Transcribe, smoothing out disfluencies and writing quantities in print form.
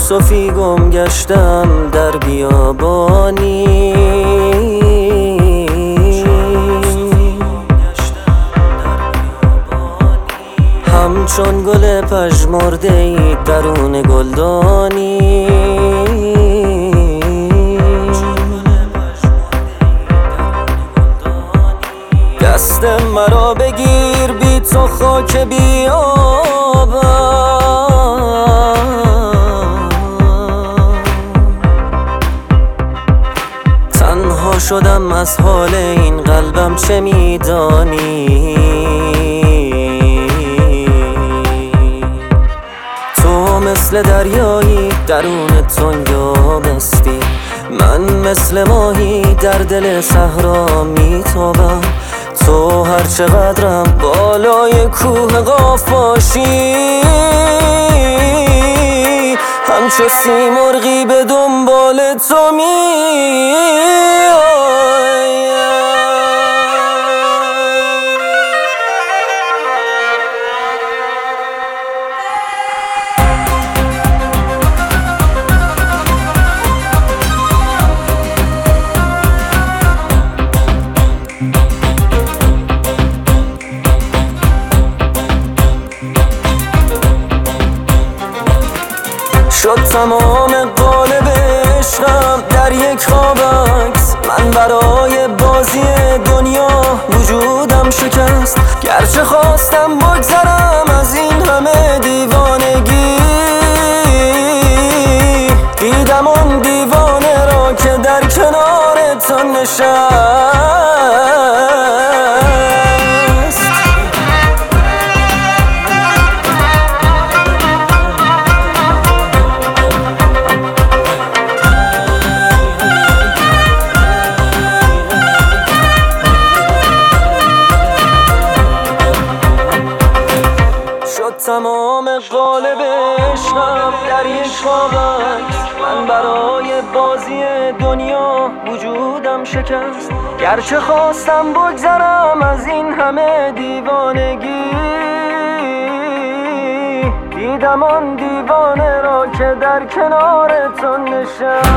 یوسفی گم گشتم در بیابانی، همچون گل پژمرده‌ای درون گلدانی. دست مرا بگیر بی تو خاک بیابم، تنها شدم از حال این قلبم چه میدانی؟ تو مثل دریایی درون تنگ آبستی، من مثل ماهی در دل صحرا میتابم. تو هر چقدرم بالای کوه قاف باشی، همچو سیمرغی به دنبال تو شد تمام قالب عشقم در یک خواب عکس، من برای بازی دنیا وجودم شکست. گرچه خواستم بگذرم از این همه دیوانگی، دیدم اون دیوانه را که در کنار تو نشست. تمام قالب عشقم در یک خواب عکس، من برای بازی دنیا وجودم شکست. گرچه خواستم بگذرم از این همه دیوانگی، دیدم آن دیوانه را که در کنار تو نشست.